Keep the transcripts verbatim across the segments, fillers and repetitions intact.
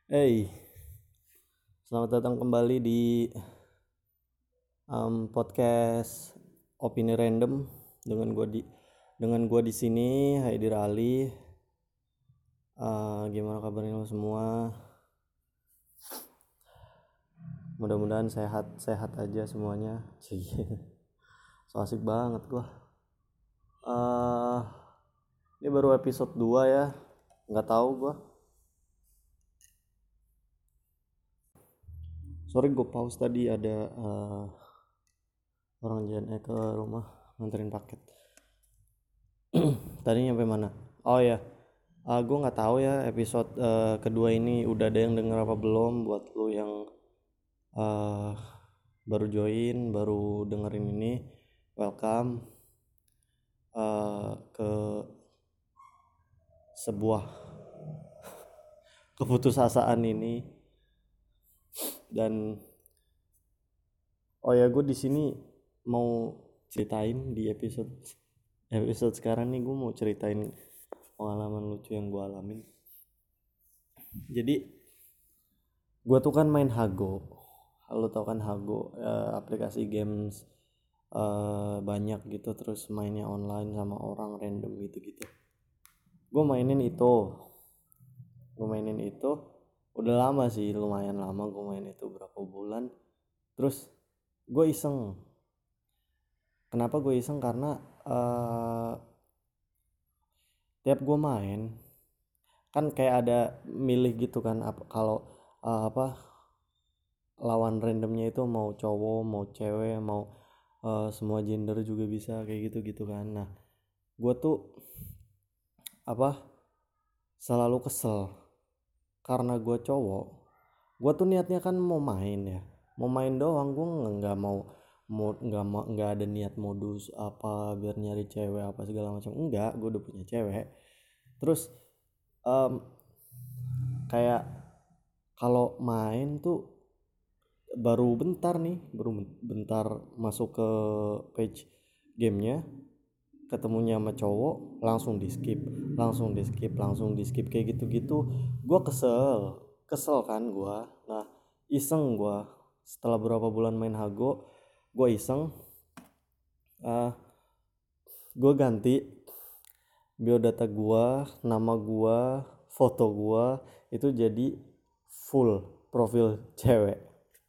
Hey, selamat datang kembali di um, podcast Opini Random dengan gua di dengan gua di sini, Haidir Ali. Uh, gimana kabarnya lo semua? Mudah-mudahan sehat-sehat aja semuanya. So asik banget gua. Uh, ini baru episode dua ya. Nggak tahu gua. Sorry gue pause tadi ada uh, orang J N E ke rumah nganterin paket. Tadi nyampe mana? Oh ya, uh, gue nggak tahu ya episode uh, kedua ini udah ada yang denger apa belum. Buat lu yang uh, baru join, baru dengerin ini, welcome uh, ke sebuah keputusasaan ini. Dan oh ya, gue di sini mau ceritain di episode episode sekarang nih, gue mau ceritain pengalaman lucu yang gue alamin. Jadi gue tuh kan main Hago, lo tau kan Hago, uh, aplikasi games uh, banyak gitu, terus mainnya online sama orang random gitu-gitu. Gue mainin itu, gue mainin itu udah lama sih, lumayan lama gue main itu, berapa bulan. Terus gue iseng. Kenapa gue iseng? Karena uh, tiap gue main kan kayak ada milih gitu kan, apa kalau uh, apa lawan randomnya itu mau cowok mau cewek mau uh, semua gender juga bisa kayak gitu gitu kan. Nah gue tuh apa selalu kesel karena gue cowok. Gue tuh niatnya kan mau main ya, mau main doang. Gue nggak mau mau nggak mau nggak ada niat modus apa biar nyari cewek apa segala macam. Enggak, gue udah punya cewek. Terus um, kayak kalau main tuh baru bentar nih, baru bentar masuk ke page gamenya, ketemunya sama cowok, langsung di skip, langsung di skip, langsung di skip kayak gitu-gitu. Gue kesel, kesel kan gue. Nah iseng gue, setelah berapa bulan main Hago, gue iseng, uh, gue ganti biodata gue, nama gue, foto gue itu jadi full profil cewek.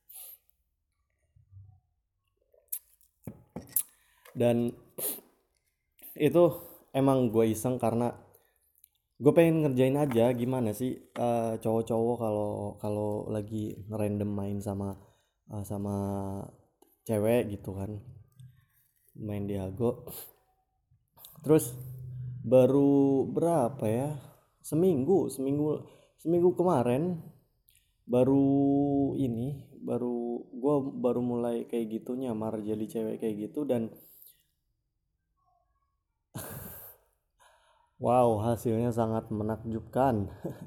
Dan itu emang gue iseng karena gue pengen ngerjain aja gimana sih uh, cowok-cowok kalau kalau lagi random main sama uh, sama cewek gitu kan, main di Hago. Terus baru berapa ya, seminggu seminggu seminggu kemarin baru ini baru gue baru mulai kayak gitu, nyamar jadi cewek kayak gitu. Dan wow, hasilnya sangat menakjubkan.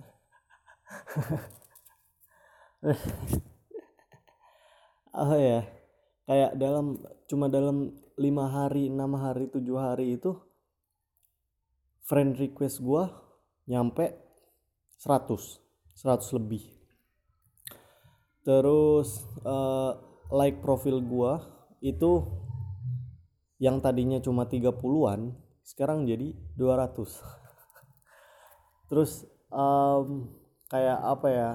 Oh ya, kayak dalam cuma dalam lima hari, enam hari, tujuh hari itu friend request gue nyampe seratus seratus lebih. Terus uh, like profil gue itu yang tadinya cuma tiga puluhan sekarang jadi dua ratus. Terus um, kayak apa ya,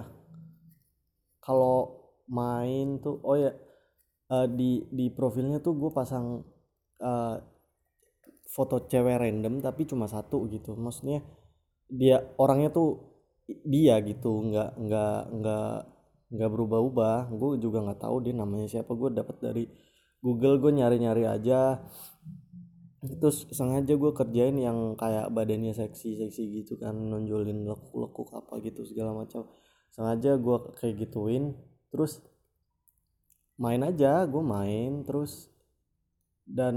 kalau main tuh oh ya, uh, di di profilnya tuh gue pasang uh, foto cewek random tapi cuma satu gitu. Maksudnya dia orangnya tuh dia gitu, nggak nggak nggak nggak berubah-ubah. Gue juga nggak tahu dia namanya siapa, gue dapat dari Google, gue nyari-nyari aja. Terus sengaja gue kerjain yang kayak badannya seksi-seksi gitu kan, nonjolin lekuk-lekuk apa gitu segala macam. Sengaja gue kayak gituin. Terus main aja, gue main terus. Dan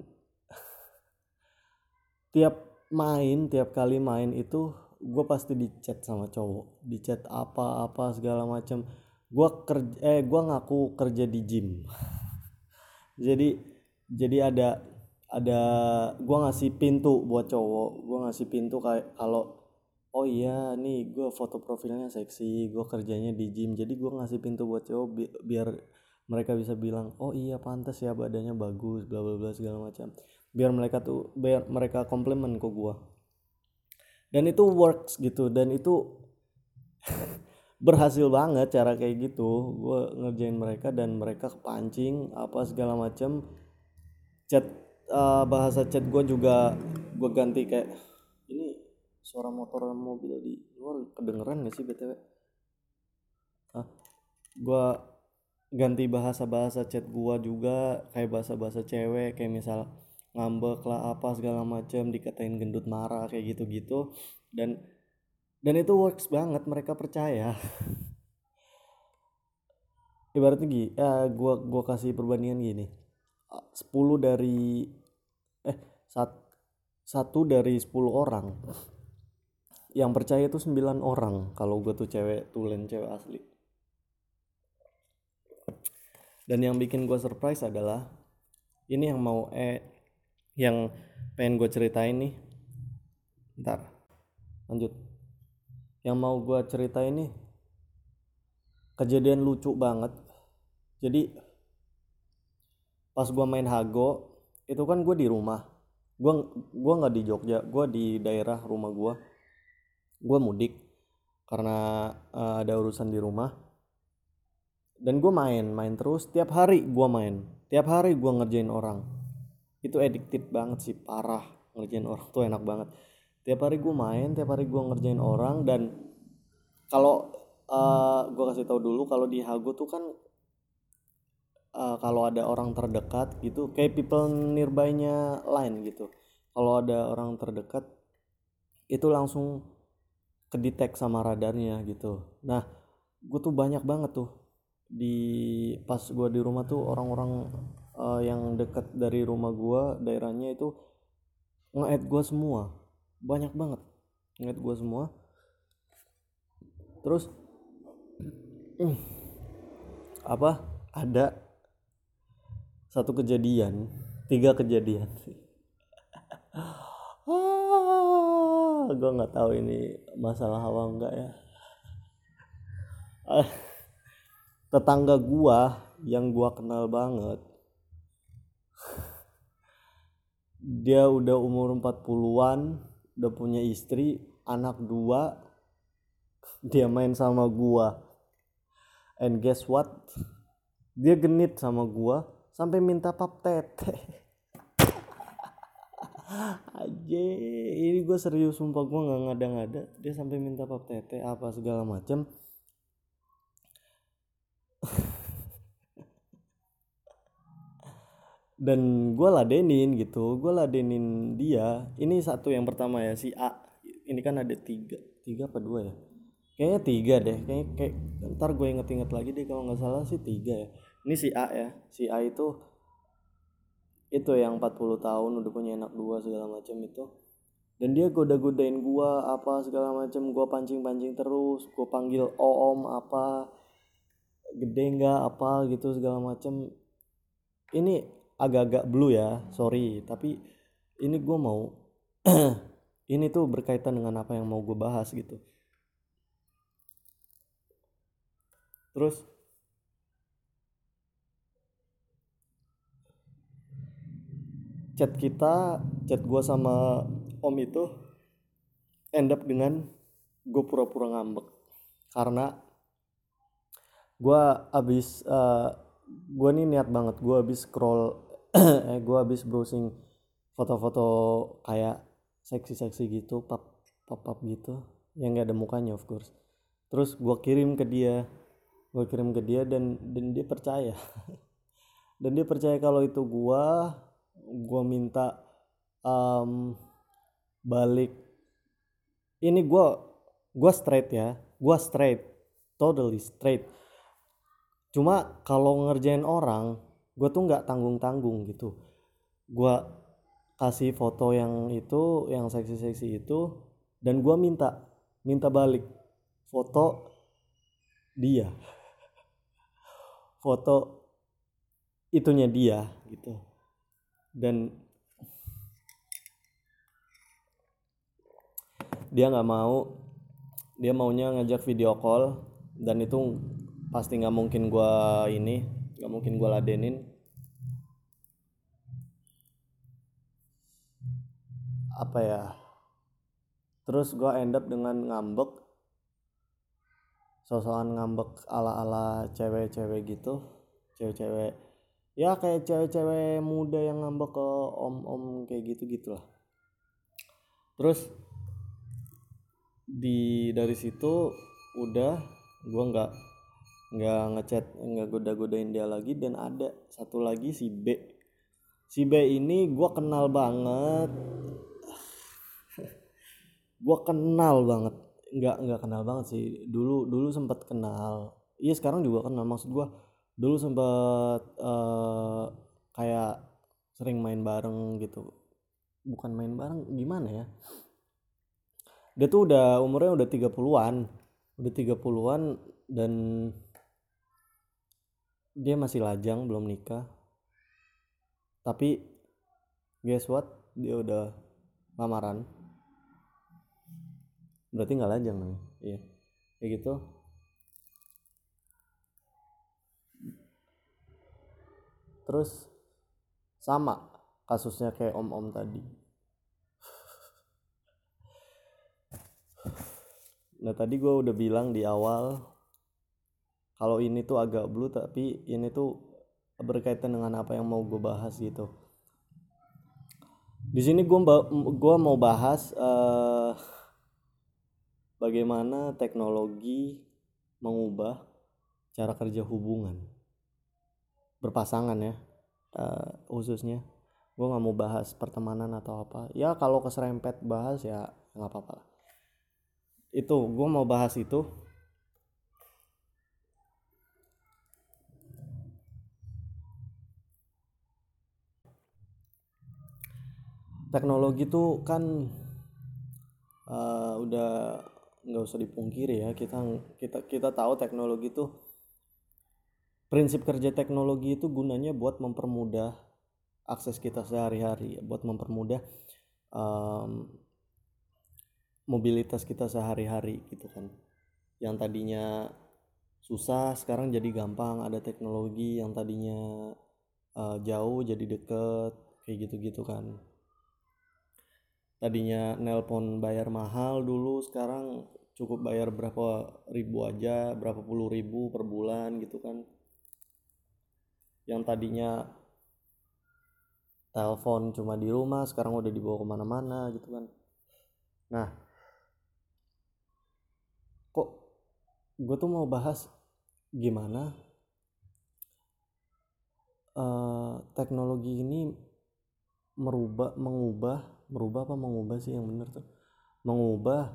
tiap main, tiap kali main itu gue pasti di chat sama cowok, di chat apa-apa segala macam. Gue kerja, eh gue ngaku kerja di gym. jadi jadi ada ada gue ngasih pintu buat cowok, gue ngasih pintu kayak kalau oh iya nih gue foto profilnya seksi, gue kerjanya di gym, jadi gue ngasih pintu buat cowok bi- biar mereka bisa bilang oh iya pantas ya badannya bagus bla bla bla segala macam, biar mereka tuh biar mereka komplimen ke gue, dan itu works gitu, dan itu berhasil banget cara kayak gitu gue ngerjain mereka, dan mereka kepancing apa segala macam. Chat eh, bahasa chat gue juga gue ganti kayak ini, suara motor mobil di luar kedengeran gak sih btw? ah gue ganti bahasa-bahasa chat gue juga kayak bahasa-bahasa cewek, kayak misal ngambek lah apa segala macam, dikatain gendut marah kayak gitu-gitu, dan dan itu works banget, mereka percaya. Ibaratnya gini, ya gua gua kasih perbandingan gini. Ah, sepuluh dari eh sat, satu dari sepuluh orang yang percaya itu sembilan orang kalau gue tuh cewek tulen, cewek asli. Dan yang bikin gue surprise adalah ini yang mau eh yang pengen gue ceritain nih. Ntar lanjut. Yang mau gue ceritain nih kejadian lucu banget. Jadi pas gue main Hago itu kan gue di rumah, gue gue nggak di Jogja, gue di daerah rumah gue gue mudik karena uh, ada urusan di rumah, dan gue main main terus tiap hari, gue main tiap hari, gue ngerjain orang. Itu addictive banget sih, parah. Ngerjain orang tuh enak banget, tiap hari gue main, tiap hari gue ngerjain orang. Dan kalau uh, gue kasih tahu dulu, kalau di Hago tuh kan uh, kalau ada orang terdekat gitu kayak people nearby-nya line gitu, kalau ada orang terdekat itu langsung kedetek sama radarnya gitu. Nah gue tuh banyak banget tuh di pas gue di rumah tuh orang-orang uh, yang dekat dari rumah gue daerahnya itu nge-add gue semua, banyak banget nge-add gue semua. Terus mm, apa ada satu kejadian, tiga kejadian sih. ah, gue nggak tahu ini masalah apa enggak ya. Ah, tetangga gua yang gua kenal banget, dia udah umur empat puluhan, udah punya istri, anak dua, dia main sama gua. And guess what? Dia genit sama gua sampai minta pap tete. Aja, ini gua serius sumpah, gua nggak ngada-ngada. Dia sampai minta pap tete apa segala macam. Dan gue ladenin gitu, gue ladenin dia. Ini satu yang pertama ya, si A ini kan ada tiga, tiga apa dua ya, kayaknya tiga deh, kayak kayak ntar gue inget-inget lagi deh, kalau nggak salah sih tiga ya. Ini si A ya, si A itu itu yang empat puluh tahun udah punya anak dua segala macam itu, dan dia goda-godain gue apa segala macam, gue pancing-pancing terus, gue panggil om apa gede nggak apa gitu segala macam. Ini agak-agak blue ya, sorry, tapi ini gue mau ini tuh berkaitan dengan apa yang mau gue bahas gitu. Terus chat kita, chat gue sama om itu end up dengan gue pura-pura ngambek karena gue abis uh, gue nih niat banget, gue abis scroll eh gue abis browsing foto-foto kayak seksi-seksi gitu, pap pap pap gitu yang gak ada mukanya of course. Terus gue kirim ke dia, gue kirim ke dia dan dan dia percaya. Dan dia percaya kalau itu gue gue minta um, balik. Ini gue gue straight ya, gue straight, totally straight. Cuma kalau ngerjain orang, gue tuh nggak tanggung-tanggung gitu. Gue kasih foto yang itu, yang seksi-seksi itu, dan gue minta minta balik foto dia, foto itunya dia gitu. Dan dia nggak mau, dia maunya ngajak video call, dan itu pasti nggak mungkin gua ini nggak mungkin gua ladenin. Apa ya, terus gua end up dengan ngambek, sosokan ngambek ala-ala cewek-cewek gitu, cewek-cewek ya kayak cewek-cewek muda yang ngambek ke om-om kayak gitu gitulah. Terus di dari situ udah gua nggak nggak ngechat, nggak goda-godain dia lagi. Dan ada satu lagi si B. Si B ini gua kenal banget. Gua kenal banget. Nggak nggak kenal banget sih. Dulu dulu sempat kenal. Iya sekarang juga kenal. Maksud gua dulu sempat uh, kayak sering main bareng gitu. Bukan main bareng, gimana ya? Dia tuh udah umurnya udah tiga puluhan. Udah tiga puluhan dan dia masih lajang, belum nikah. Tapi guess what? Dia udah lamaran. Berarti nggak lajang namanya. Iya. Kayak gitu. Terus sama kasusnya kayak om-om tadi. Nah tadi gue udah bilang di awal kalau ini tuh agak blue, tapi ini tuh berkaitan dengan apa yang mau gue bahas gitu. Di sini gue gue mau bahas uh, bagaimana teknologi mengubah cara kerja hubungan berpasangan ya, uh, khususnya. Gue nggak mau bahas pertemanan atau apa. Ya kalau keserempet bahas ya nggak apa-apa lah. Itu gue mau bahas itu. Teknologi tuh kan uh, udah nggak usah dipungkiri ya, kita kita kita tahu teknologi tuh, prinsip kerja teknologi itu gunanya buat mempermudah akses kita sehari-hari, buat mempermudah um, mobilitas kita sehari-hari gitu kan. Yang tadinya susah sekarang jadi gampang, ada teknologi. Yang tadinya uh, jauh jadi deket, kayak gitu-gitu kan. Tadinya nelpon bayar mahal dulu, sekarang cukup bayar berapa ribu aja, berapa puluh ribu per bulan gitu kan. Yang tadinya telepon cuma di rumah, sekarang udah dibawa kemana-mana gitu kan. Nah, kok gue tuh mau bahas gimana uh, teknologi ini merubah, mengubah, merubah apa mengubah sih yang bener tuh, mengubah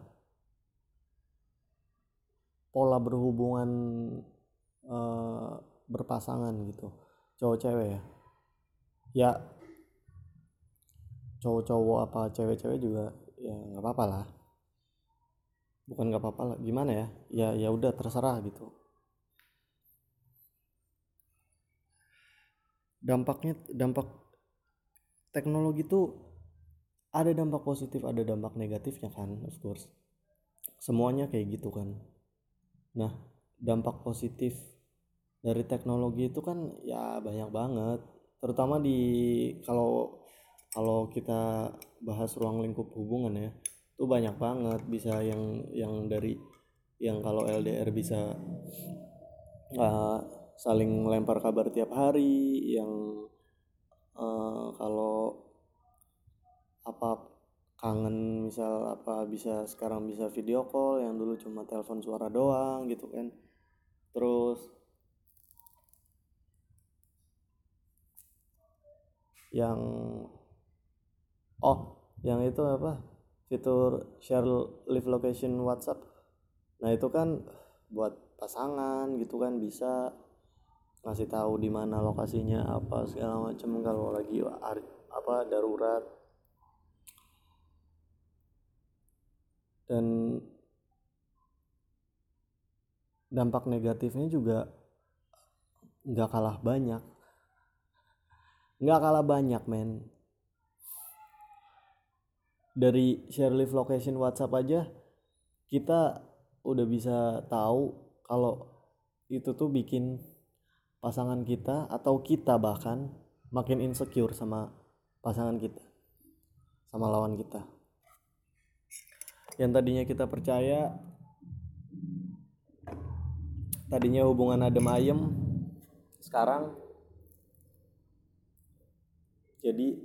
pola berhubungan uh, berpasangan gitu, cowok cewek ya. Ya cowok-cowok apa cewek-cewek juga ya nggak apa-apa lah, bukan nggak apa-apa lah, gimana ya, ya ya udah terserah gitu. Dampaknya, dampak teknologi tuh ada dampak positif, ada dampak negatifnya kan, of course. Semuanya kayak gitu kan. Nah, dampak positif dari teknologi itu kan ya banyak banget, terutama di kalau kalau kita bahas ruang lingkup hubungan ya, itu banyak banget. Bisa yang yang dari yang kalau L D R bisa uh, saling lempar kabar tiap hari, yang uh, kalau apa kangen misal apa bisa sekarang bisa video call, yang dulu cuma telepon suara doang gitu kan. Terus yang oh yang itu apa, fitur share live location WhatsApp. Nah itu kan buat pasangan gitu kan, bisa ngasih tahu di mana lokasinya apa segala macam kalau lagi apa darurat. Dan dampak negatifnya juga nggak kalah banyak, nggak kalah banyak men. Dari share live location WhatsApp aja kita udah bisa tahu kalau itu tuh bikin pasangan kita atau kita bahkan makin insecure sama pasangan kita, sama lawan kita. Yang tadinya kita percaya, tadinya hubungan adem ayem, sekarang jadi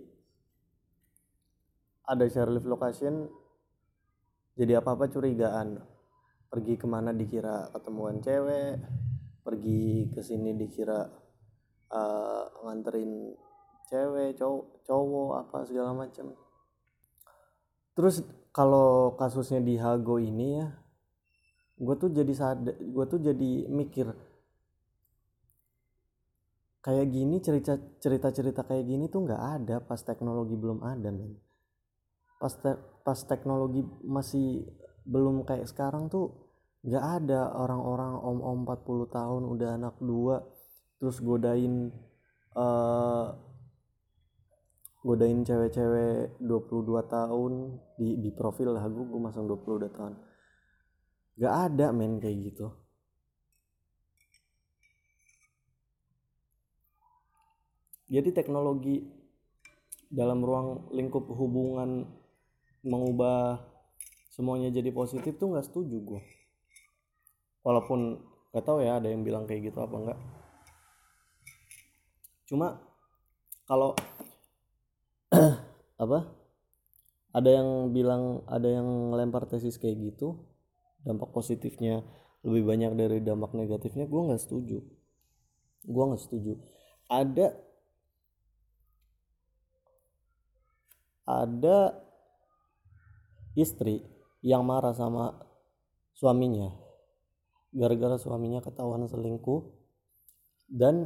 ada share live location, jadi apa-apa curigaan. Pergi kemana dikira ketemuan cewek, pergi ke sini dikira uh, nganterin cewek, cowok, cowok apa segala macam. Terus kalau kasusnya di Hago ini ya, gue tuh jadi sadar, gue tuh jadi mikir kayak gini, cerita cerita cerita kayak gini tuh nggak ada pas teknologi belum ada, men. Pas te, pas teknologi masih belum kayak sekarang tuh nggak ada orang-orang om-om empat puluh tahun udah anak dua terus godain uh, godain cewek-cewek dua puluh dua tahun di di profil lah, gue gue masang dua puluh dua tahun. Nggak ada, men, kayak gitu. Jadi teknologi dalam ruang lingkup hubungan mengubah semuanya jadi positif tuh nggak setuju gue. Walaupun nggak tahu ya ada yang bilang kayak gitu apa enggak. Cuma kalau apa? Ada yang bilang, ada yang ngelempar tesis kayak gitu, dampak positifnya lebih banyak dari dampak negatifnya, gue nggak setuju. Gue nggak setuju. Ada ada istri yang marah sama suaminya gara-gara suaminya ketahuan selingkuh, dan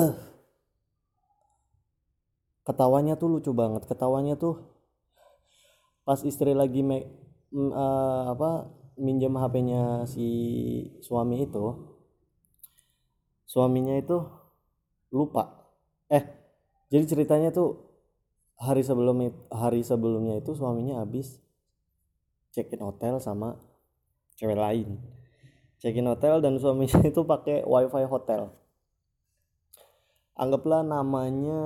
ketawanya tuh lucu banget. Ketawanya tuh pas istri lagi me, mm, uh, apa minjem H P-nya si suami itu, suaminya itu lupa. Eh, jadi ceritanya tuh hari sebelum hari sebelumnya itu suaminya habis check-in hotel sama cewek lain. Check-in hotel dan suaminya itu pakai wifi hotel. Anggaplah namanya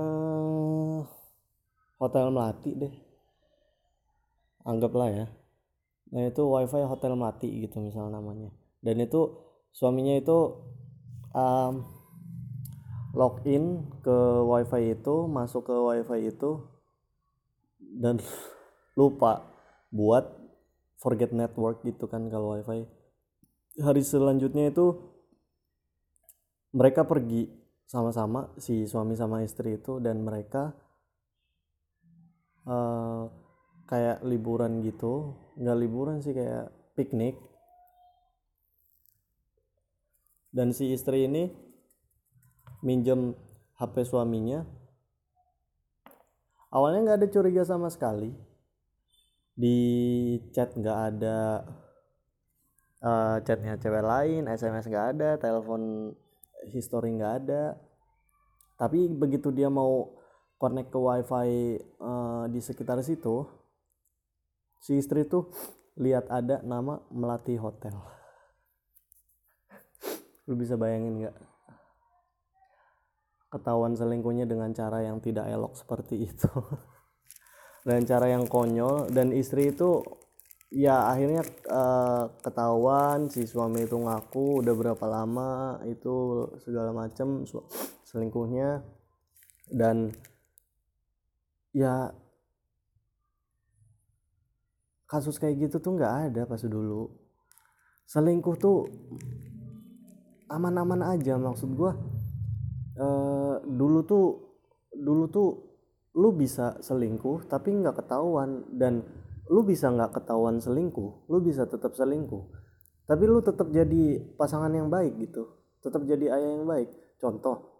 Hotel Melati deh. Anggaplah ya. Nah itu wifi Hotel Melati gitu misal namanya. Dan itu suaminya itu um, login ke wifi itu, masuk ke wifi itu dan lupa buat forget network gitu kan kalau wifi. Hari selanjutnya itu mereka pergi sama-sama, si suami sama istri itu, dan mereka uh, kayak liburan gitu. Nggak liburan sih, kayak piknik. Dan si istri ini minjem H P suaminya. Awalnya nggak ada curiga sama sekali. Di chat nggak ada uh, chatnya cewek lain, S M S nggak ada, telepon history nggak ada. Tapi begitu dia mau connect ke wifi uh, di sekitar situ, si istri tuh lihat ada nama Melati Hotel. Lu bisa bayangin nggak? Ketahuan selingkuhnya dengan cara yang tidak elok seperti itu. Dan cara yang konyol, dan istri itu ya akhirnya uh, ketahuan, si suami itu ngaku udah berapa lama itu segala macem selingkuhnya. Dan ya kasus kayak gitu tuh nggak ada pas dulu. Selingkuh tuh aman-aman aja, maksud gue uh, dulu tuh dulu tuh lu bisa selingkuh tapi nggak ketahuan, dan lu bisa nggak ketahuan selingkuh, lu bisa tetap selingkuh tapi lu tetap jadi pasangan yang baik gitu, tetap jadi ayah yang baik. Contoh,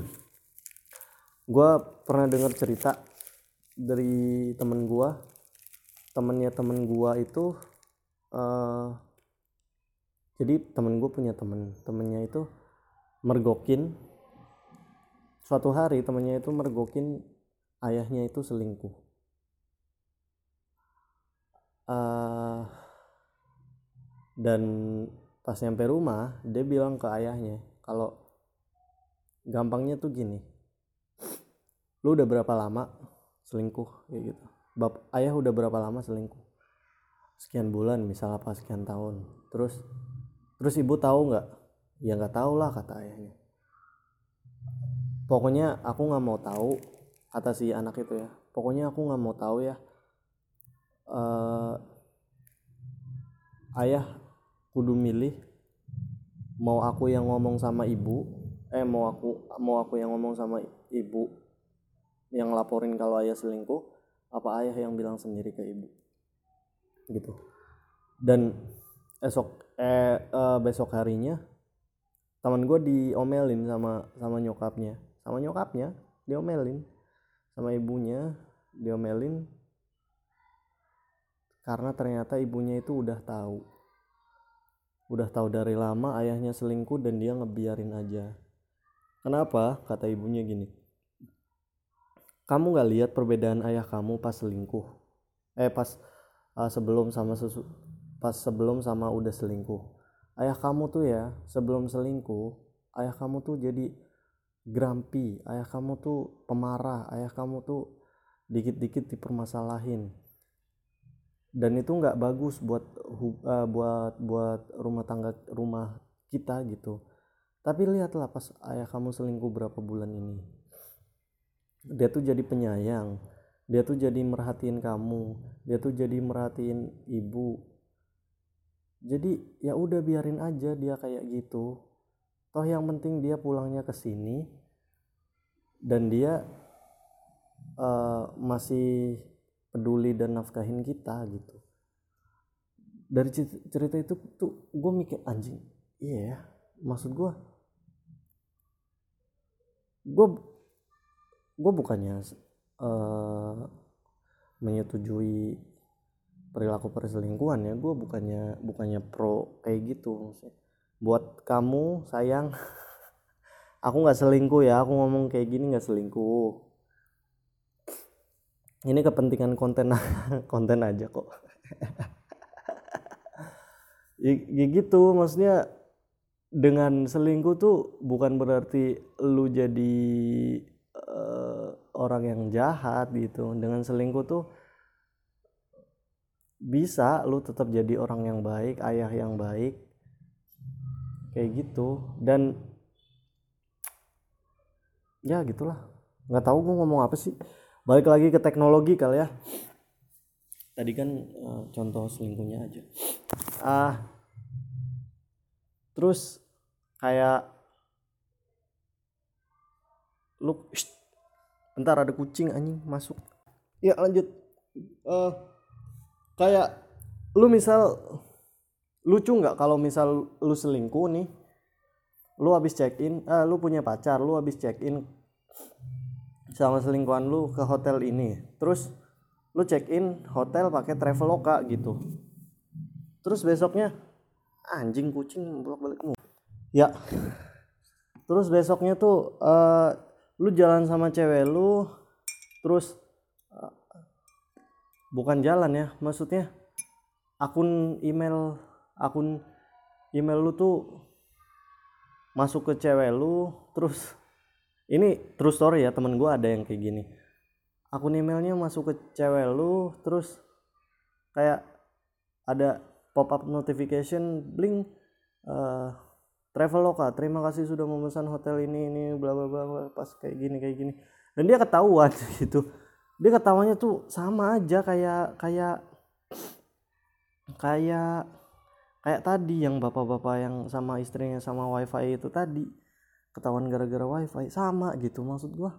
gue pernah dengar cerita dari temen gue, temennya temen gue itu uh, jadi temen gue punya temen, temennya itu mergokin, suatu hari temennya itu mergokin ayahnya itu selingkuh. Uh, Dan pas nyampe rumah dia bilang ke ayahnya kalau gampangnya tuh gini, lu udah berapa lama selingkuh kayak gitu. Bap ayah udah berapa lama selingkuh, sekian bulan misal apa sekian tahun. Terus terus ibu tahu nggak? Ya nggak tahu lah kata ayahnya. Pokoknya aku nggak mau tahu, kata si anak itu ya. Pokoknya aku nggak mau tahu ya. Uh, ayah kudu milih mau aku yang ngomong sama ibu, eh mau aku mau aku yang ngomong sama ibu yang laporin kalau ayah selingkuh, apa ayah yang bilang sendiri ke ibu, gitu. Dan esok eh, eh besok harinya teman gue diomelin sama sama nyokapnya, sama nyokapnya diomelin, sama ibunya diomelin karena ternyata ibunya itu udah tahu, udah tahu dari lama ayahnya selingkuh dan dia ngebiarin aja. Kenapa? Kata ibunya gini, kamu nggak lihat perbedaan ayah kamu pas selingkuh, eh pas uh, sebelum sama sesu, pas sebelum sama udah selingkuh. Ayah kamu tuh ya sebelum selingkuh, ayah kamu tuh jadi grumpy, ayah kamu tuh pemarah, ayah kamu tuh dikit-dikit dipermasalahin. Dan itu nggak bagus buat uh, buat buat rumah tangga rumah kita gitu. Tapi lihatlah pas ayah kamu selingkuh berapa bulan ini, dia tuh jadi penyayang, dia tuh jadi merhatiin kamu, dia tuh jadi merhatiin ibu. Jadi ya udah biarin aja dia kayak gitu. Toh yang penting dia pulangnya ke sini dan dia uh, masih peduli dan nafkahin kita gitu. Dari cerita itu tuh gue mikir anjing, iya ya, maksud gue gue gue bukannya uh, menyetujui perilaku perselingkuhan ya, gue bukannya bukannya pro kayak gitu. Buat kamu sayang, aku nggak selingkuh ya, aku ngomong kayak gini nggak selingkuh, ini kepentingan konten konten aja kok. ya, ya gitu, maksudnya dengan selingkuh tuh bukan berarti lu jadi uh, orang yang jahat gitu. Dengan selingkuh tuh bisa lu tetap jadi orang yang baik, ayah yang baik kayak gitu. Dan ya gitulah, nggak tahu gue ngomong apa sih. Balik lagi ke teknologi kali ya, tadi kan uh, contoh selingkuhnya aja. Ah terus kayak lu shh, bentar ada kucing anjing masuk. Ya lanjut. uh, kayak lu misal, lucu nggak kalau misal lu selingkuh nih, lu habis check in, eh, lu punya pacar, lu habis check in sama selingkuhan lu ke hotel ini, terus lu check in hotel pakai Traveloka gitu, terus besoknya anjing kucing bolak-balik mu ya, terus besoknya tuh uh, lu jalan sama cewek lu, terus uh, bukan jalan ya, maksudnya akun email akun email lu tuh masuk ke cewek lu, terus ini true story ya, temen gue ada yang kayak gini, akun emailnya masuk ke cewek lu, terus kayak ada pop up notification bling, uh, Traveloka terima kasih sudah memesan hotel ini ini bla bla bla, pas kayak gini kayak gini, dan dia ketahuan gitu, dia ketawanya tuh sama aja kayak kayak kayak kayak tadi yang bapak-bapak yang sama istrinya sama wifi itu tadi, ketahuan gara-gara wifi, sama gitu. Maksud gua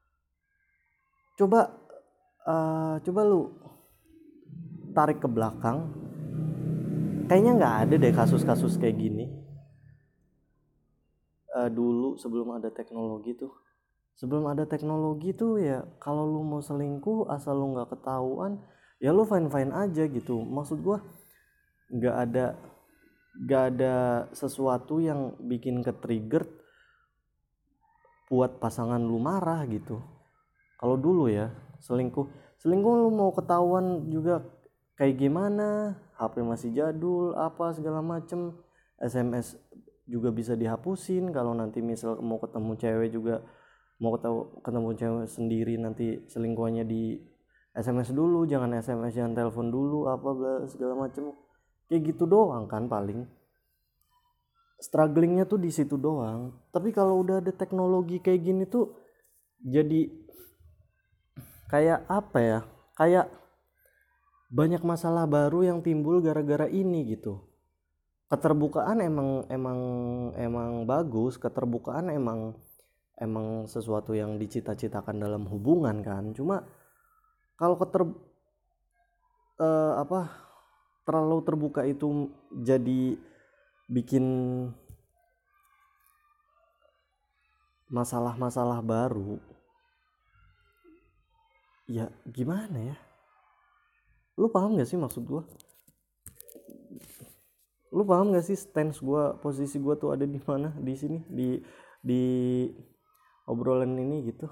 coba uh, coba lu tarik ke belakang, kayaknya nggak ada deh kasus-kasus kayak gini uh, dulu sebelum ada teknologi tuh. Sebelum ada teknologi tuh ya kalau lu mau selingkuh asal lu nggak ketahuan ya lu fine fine aja gitu. Maksud gua nggak ada nggak ada sesuatu yang bikin ke trigger buat pasangan lu marah gitu. Kalau dulu ya selingkuh selingkuh lu mau ketahuan juga kayak gimana, H P masih jadul apa segala macem, S M S juga bisa dihapusin. Kalau nanti misal mau ketemu cewek juga, mau ketemu ketemu cewek sendiri nanti selingkuhannya di S M S dulu, jangan S M S, jangan telepon dulu apa bla segala macem, kayak gitu doang kan paling strugglingnya tuh di situ doang. Tapi kalau udah ada teknologi kayak gini tuh jadi kayak apa ya, kayak banyak masalah baru yang timbul gara-gara ini gitu. Keterbukaan emang emang emang bagus, keterbukaan emang emang sesuatu yang dicita-citakan dalam hubungan kan. Cuma kalau keter eh, apa terlalu terbuka itu jadi bikin masalah-masalah baru, ya gimana ya, lu paham gak sih maksud gue? Lu paham gak sih stance gue, posisi gue tuh ada di mana di sini di di obrolan ini gitu.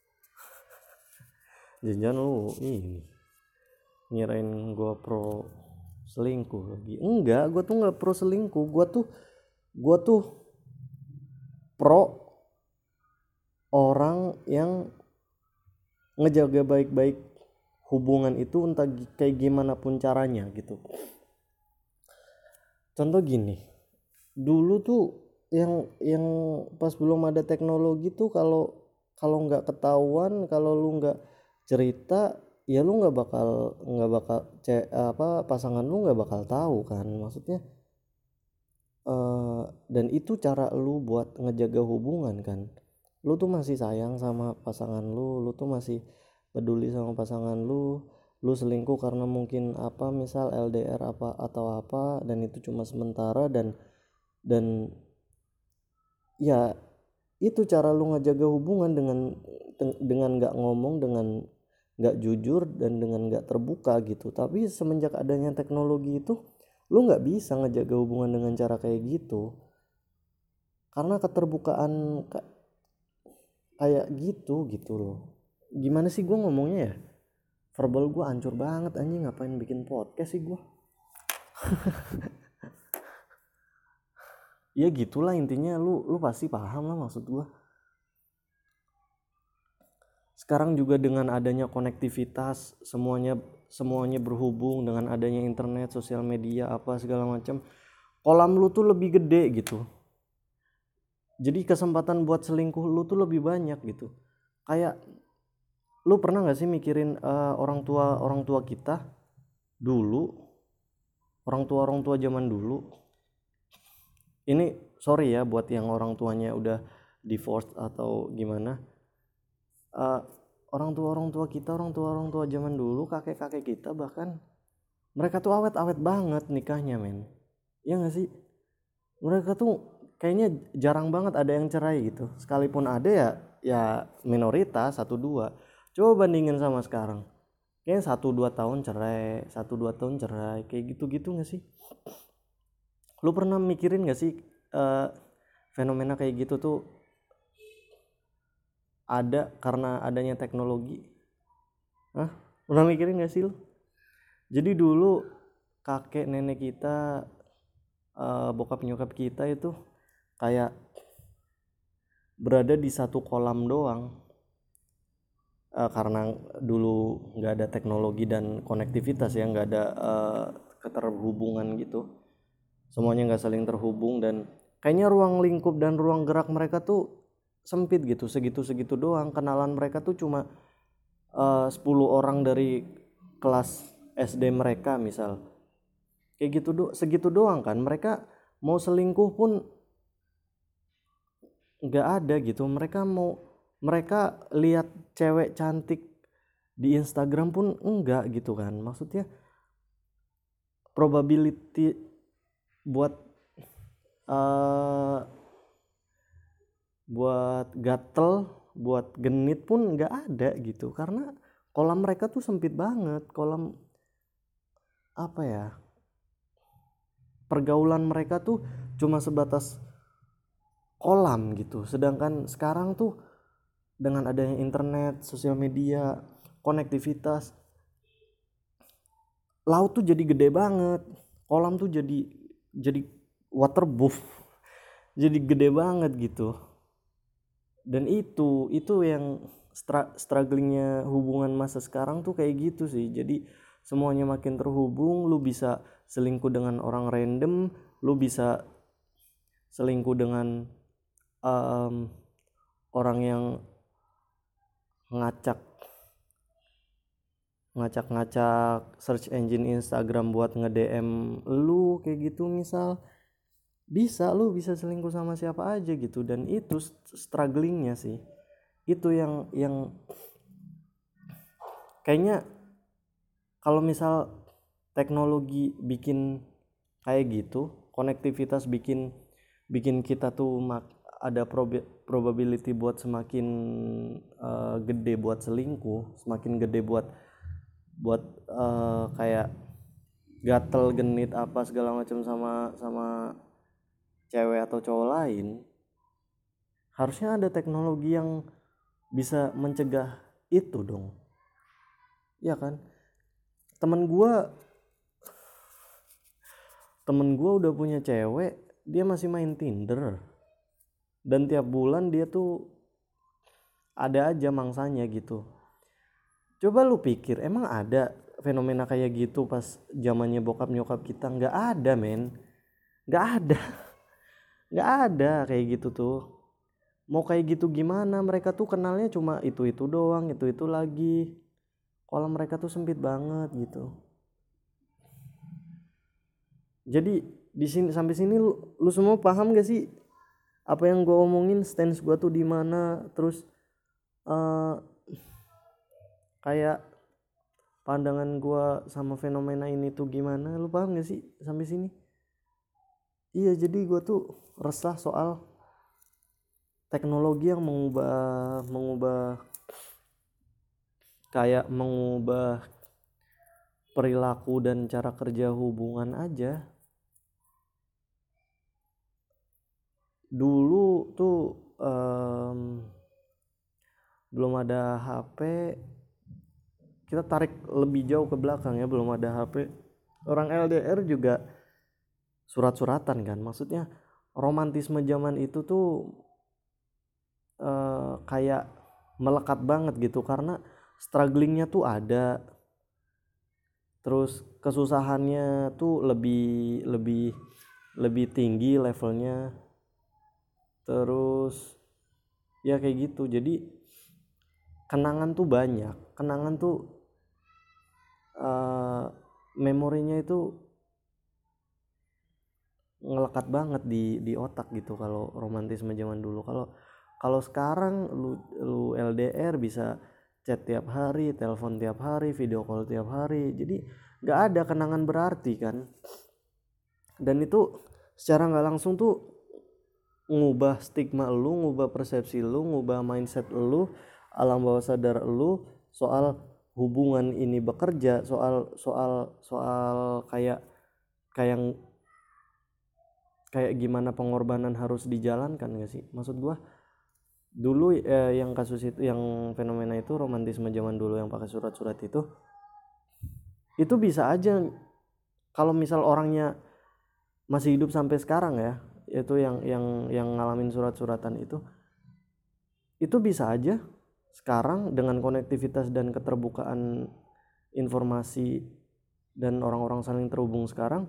Jangan lu ini ngirain gue pro selingkuh lagi. Enggak, gue tuh nggak pro selingkuh. Gue tuh gue tuh pro orang yang ngejaga baik-baik hubungan itu entah kayak gimana pun caranya gitu. Contoh gini, dulu tuh yang yang pas belum ada teknologi tuh kalau kalau nggak ketahuan, kalau lu nggak cerita, ya lu nggak bakal nggak bakal ce, apa pasangan lu nggak bakal tahu kan, maksudnya uh, dan itu cara lu buat ngejaga hubungan kan. Lu tuh masih sayang sama pasangan lu, lu tuh masih peduli sama pasangan lu. Lu selingkuh karena mungkin apa misal L D R apa atau apa, dan itu cuma sementara, dan dan ya itu cara lu ngejaga hubungan dengan dengan nggak ngomong, dengan nggak jujur, dan dengan nggak terbuka gitu. Tapi semenjak adanya teknologi itu lu nggak bisa ngejaga hubungan dengan cara kayak gitu, karena keterbukaan kayak gitu gitu loh. Gimana sih gue ngomongnya ya, verbal gue hancur banget anjing, ngapain bikin podcast sih gue. Ya gitulah intinya, lu lu pasti paham lah maksud gue. Sekarang juga dengan adanya konektivitas, semuanya semuanya berhubung dengan adanya internet, sosial media apa segala macam, kolam lu tuh lebih gede gitu. Jadi kesempatan buat selingkuh lu tuh lebih banyak gitu. Kayak lu pernah nggak sih mikirin uh, orang tua orang tua kita dulu, orang tua orang tua zaman dulu. Ini sorry ya buat yang orang tuanya udah divorce atau gimana. Uh, orang tua orang tua kita, orang tua orang tua zaman dulu, kakek kakek kita bahkan, mereka tuh awet awet banget nikahnya men. Ya nggak sih? Mereka tuh kayaknya jarang banget ada yang cerai gitu. Sekalipun ada ya ya minoritas satu dua. Coba bandingin sama sekarang, kayaknya satu dua tahun cerai, satu dua tahun cerai, kayak gitu-gitu nggak sih? Lu pernah mikirin nggak sih uh, fenomena kayak gitu tuh ada karena adanya teknologi? Hah? Pernah mikirin nggak sih lu? Jadi dulu kakek nenek kita, uh, bokap nyokap kita itu kayak berada di satu kolam doang. Uh, karena dulu nggak ada teknologi dan konektivitas ya, nggak ada uh, keterhubungan gitu, semuanya nggak saling terhubung, dan kayaknya ruang lingkup dan ruang gerak mereka tuh sempit gitu, segitu-segitu doang. Kenalan mereka tuh cuma uh, sepuluh orang dari kelas S D mereka misal, kayak gitu do- segitu doang kan. Mereka mau selingkuh pun nggak ada gitu. Mereka mau mereka lihat cewek cantik di Instagram pun enggak gitu kan. Maksudnya probability buat uh, buat gatel, buat genit pun nggak ada gitu, karena kolam mereka tuh sempit banget. Kolam apa ya, pergaulan mereka tuh cuma sebatas kolam gitu. Sedangkan sekarang tuh dengan adanya internet, sosial media, konektivitas, laut tuh jadi gede banget, kolam tuh jadi jadi water buff, jadi gede banget gitu. Dan itu itu yang stra- strugglingnya hubungan masa sekarang tuh kayak gitu sih. Jadi semuanya makin terhubung, lu bisa selingkuh dengan orang random, lu bisa selingkuh dengan um, orang yang ngacak ngacak-ngacak search engine Instagram buat nge-D M lu kayak gitu misal. Bisa, lu bisa selingkuh sama siapa aja gitu, dan itu strugglingnya sih. Itu yang yang kayaknya kalau misal teknologi bikin kayak gitu, konektivitas bikin bikin kita tuh mak- ada prob- probability buat semakin uh, gede buat selingkuh, semakin gede buat buat uh, kayak gatel genit apa segala macam sama sama cewek atau cowok lain. Harusnya ada teknologi yang bisa mencegah itu dong, ya kan? temen gua temen gua udah punya cewek, dia masih main Tinder, dan tiap bulan dia tuh ada aja mangsanya gitu. Coba lu pikir, emang ada fenomena kayak gitu pas zamannya bokap nyokap kita? Nggak ada, men. Nggak ada. Nggak ada kayak gitu tuh. Mau kayak gitu gimana? Mereka tuh kenalnya cuma itu-itu doang, itu-itu lagi. Kalau mereka tuh sempit banget gitu. Jadi di sini sampai sini lu, lu semua paham gak sih apa yang gue omongin, stance gue tuh di mana, terus uh, kayak pandangan gue sama fenomena ini tuh gimana? Lu paham gak sih sampai sini? Iya, jadi gue tuh resah soal teknologi yang mengubah mengubah kayak mengubah perilaku dan cara kerja hubungan aja. Dulu tuh um, belum ada H P, kita tarik lebih jauh ke belakang ya, belum ada H P, orang L D R juga surat-suratan kan. Maksudnya romantisme zaman itu tuh uh, kayak melekat banget gitu, karena strugglingnya tuh ada, terus kesusahannya tuh lebih lebih lebih tinggi levelnya, terus ya kayak gitu. Jadi kenangan tuh banyak, kenangan tuh uh, memorinya itu ngelekat banget di di otak gitu kalau romantisme zaman dulu. Kalau kalau sekarang lu lu L D R bisa chat tiap hari, telepon tiap hari, video call tiap hari, jadi nggak ada kenangan berarti kan. Dan itu secara nggak langsung tuh ngubah stigma lu, ngubah persepsi lu, ngubah mindset lu, alam bawah sadar lu soal hubungan ini bekerja, soal soal soal kayak kayak kayak gimana pengorbanan harus dijalankan gak sih? Maksud gua dulu eh, yang kasus itu, yang fenomena itu romantisme zaman dulu yang pakai surat-surat itu itu bisa aja kalau misal orangnya masih hidup sampai sekarang ya, itu yang yang yang ngalamin surat-suratan itu itu bisa aja sekarang dengan konektivitas dan keterbukaan informasi dan orang-orang saling terhubung sekarang,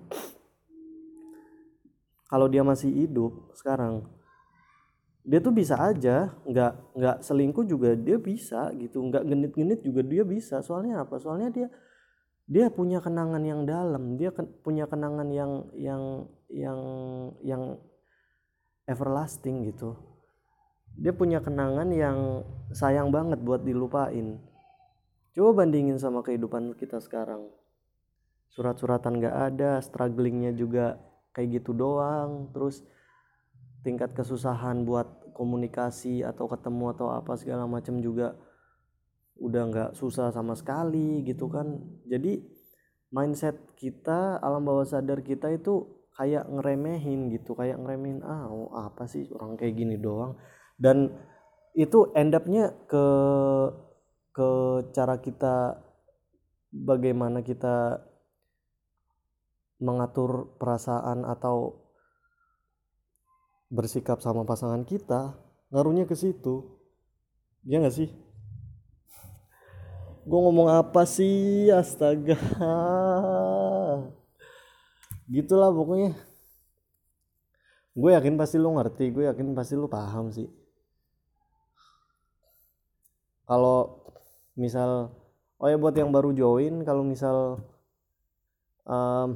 kalau dia masih hidup sekarang, dia tuh bisa aja nggak nggak selingkuh juga dia bisa gitu, nggak genit-genit juga dia bisa. Soalnya apa? Soalnya dia dia punya kenangan yang dalam, dia ke, punya kenangan yang yang yang yang everlasting gitu. Dia punya kenangan yang sayang banget buat dilupain. Coba bandingin sama kehidupan kita sekarang, surat-suratan nggak ada, strugglingnya juga kayak gitu doang, terus tingkat kesusahan buat komunikasi atau ketemu atau apa segala macam juga udah nggak susah sama sekali gitu kan. Jadi mindset kita, alam bawah sadar kita itu kayak ngeremehin gitu, kayak ngeremehin ah oh, apa sih orang kayak gini doang. Dan itu end up-nya ke ke cara kita, bagaimana kita mengatur perasaan atau bersikap sama pasangan kita, ngaruhnya ke situ. Ya nggak sih? Gue ngomong apa sih, astaga. Gitulah pokoknya. Gue yakin pasti lu ngerti, gue yakin pasti lu paham sih. Kalau misal, oh ya buat yang baru join, kalau misal um,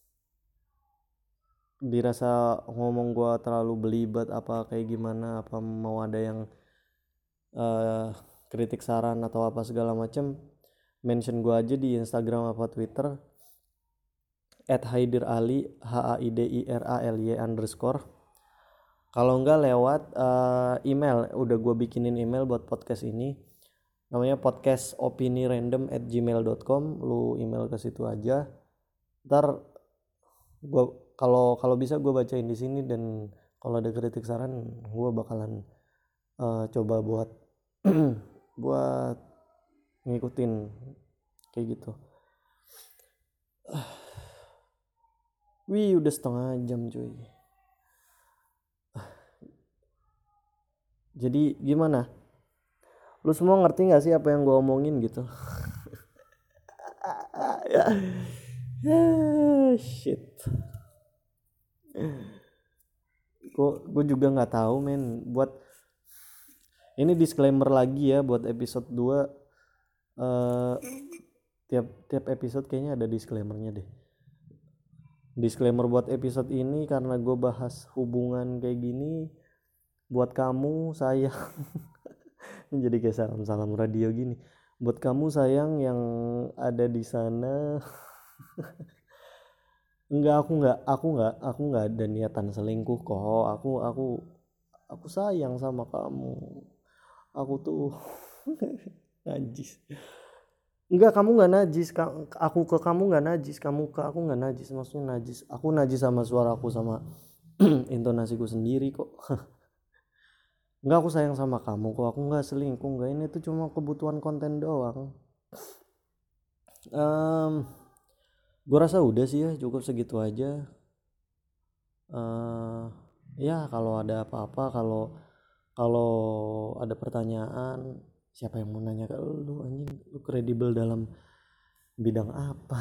dirasa ngomong gue terlalu belibet apa kayak gimana, apa mau ada yang uh, kritik saran atau apa segala macem, mention gue aja di Instagram apa Twitter at haidir ali h a i d i r a l y underscore. Kalau enggak lewat uh, email, udah gue bikinin email buat podcast ini, namanya podcast opini random at gmail dot com. Lu email ke situ aja, ntar gue kalau kalau bisa gue bacain di sini, dan kalau ada kritik saran gue bakalan uh, coba buat buat ngikutin kayak gitu. Wih, udah setengah jam cuy. Jadi gimana? Lu semua ngerti gak sih apa yang gue omongin gitu? Ya, shit. Gue gue juga nggak tahu men. Buat ini disclaimer lagi ya buat episode dua. Uh, tiap tiap episode kayaknya ada disclaimernya deh. Disclaimer buat episode ini karena gue bahas hubungan kayak gini. Buat kamu sayang. Jadi kayak salam-salam radio gini. Buat kamu sayang yang ada di sana. Enggak, aku enggak, aku enggak, aku enggak ada niatan selingkuh kok. Aku aku aku sayang sama kamu. Aku tuh najis. Enggak, kamu enggak najis. Aku ke kamu enggak najis. Kamu ke aku enggak najis. Maksudnya najis. Aku najis sama suaraku, sama intonasiku sendiri kok. Enggak, aku sayang sama kamu kok. Aku enggak selingkuh. Enggak, ini tuh cuma kebutuhan konten doang. Um, gue rasa udah sih ya, cukup segitu aja. Uh, ya kalau ada apa-apa, kalau kalau ada pertanyaan, siapa yang mau nanya ke lu anjing? Lu kredibel dalam bidang apa?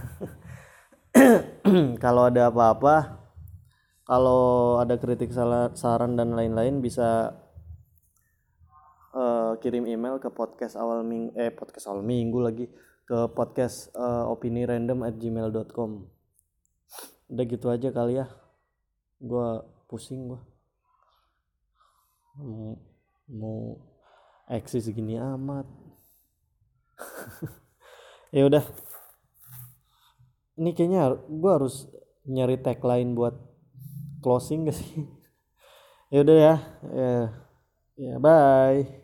Kalau ada apa-apa, kalau ada kritik, saran dan lain-lain, bisa uh, kirim email ke podcast awal minggu eh podcast awal minggu lagi ke podcast uh, opini random at gmail dot com. Udah gitu aja kali ya. Gue pusing gue. Mau, mau eksis gini amat. Ya udah. Ini kayaknya gue harus nyari tagline buat closing gak sih? Ya udah ya. Ya, ya bye.